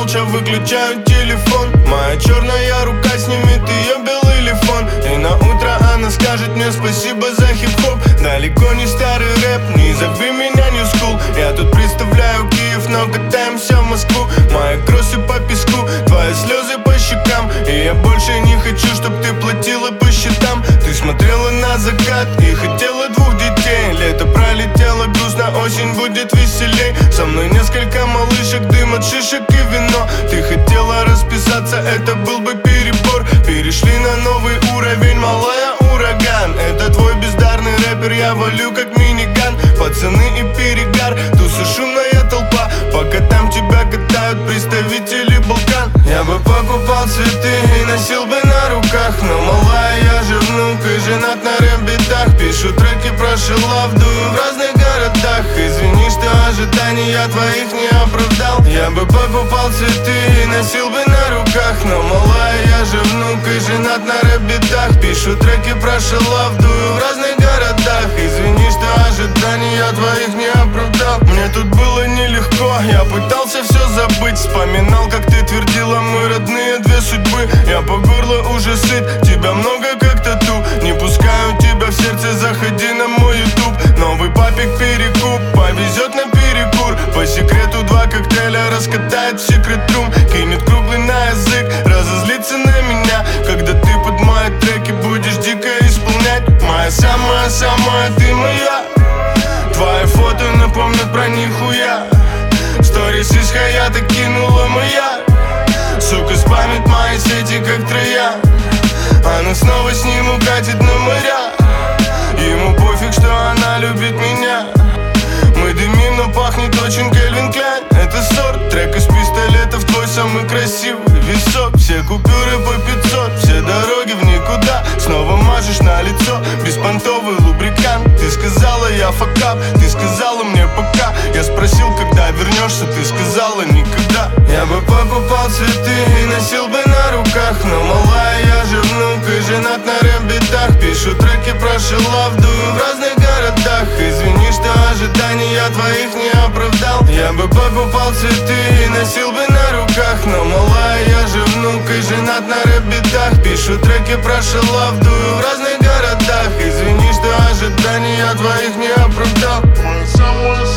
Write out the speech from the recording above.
молча выключаю телефон. Моя черная рука снимет ее белый лифон, и на утро она скажет мне спасибо за хип-хоп. Далеко не старый рэп, не зови меня New School. Я тут представляю Киев, но катаемся в Москву. Мои кроссы по песку, твои слезы по щекам. И я больше не хочу, чтоб ты платила по счетам. Ты смотрела на закат и хотела 2 детей. Лето пролетело грустно, осень будет веселей. Со мной несколько малышек, дым от шишек и вино. Ты хотела расписаться, это был бы перебор. Перешли на новый уровень, малая ураган. Это твой бездарный рэпер, я валю как миниган. Пацаны и перегар, туса шумная толпа. Пока там тебя катают представители Балкан. Я бы покупал цветы и носил бы на руках, но малая, я же внук и женат на рэп-битах. Пишу треки про шелав, дую в разных городах. Извини, что ожидания твоих не оправдал. Я бы покупал цветы и носил бы на руках, но малая, я же внук и женат на рэп-битах. Пишу треки про шелав, дую в разных городах. Извини, что ожидания твоих не оправдал. Мне тут было нелегко, я пытался все забыть. Вспоминал, как ты твердила, мы родные 2 судьбы. Я по горло уже сыт, тебя много как тату. Не пускаю тебя в сердце, заходи на мой YouTube. Новый папик перекуп, повезет на перекур. По секрету 2 коктейля раскатает в секрет-рум. Кинет круглый на язык, разозлится на меня. Когда ты под мои треки будешь дико исполнять. Моя самая, ты моя. Твои фото напомнят про нихуя. Сторис из Хаята кинула моя. Сука, спамит мои сети как троя. Она снова с ним укатит на моря. Ему пофиг, что она любит меня. Мы дымим, но пахнет очень Кельвин Кляйн. Это сорт, трек из пистолетов, твой самый красивый висок. Все купюры по 500, все дороги в никуда. Снова мажешь на лицо, беспонтовый лубрикант. Ты сказала, я факап, ты сказала мне пока. Я спросил, когда вернешься, ты сказала никогда. Я бы покупал цветы и носил бы на руках, но малая, я же внук и женат на рэп-битах. Пишу треки про шелав, дую в разных городах. Извини, что ожидания твоих не оправдал. Я бы покупал цветы и носил бы на руках, но малая, я же внук и женат на рэп-битах. Пишу треки про шелав, дую в разных городах. Извини, что ожидания твоих не оправдал.